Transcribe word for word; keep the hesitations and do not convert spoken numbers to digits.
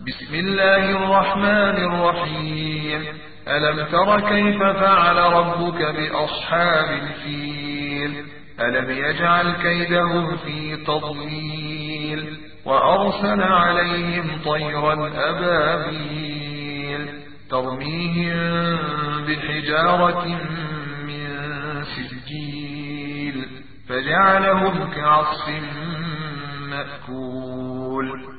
بسم الله الرحمن الرحيم. ألم تر كيف فعل ربك بأصحاب الفيل؟ ألم يجعل كيدهم في تضليل وأرسل عليهم طيرا أبابيل ترميهم بحجارة من سجيل فجعلهم كعصف مأكول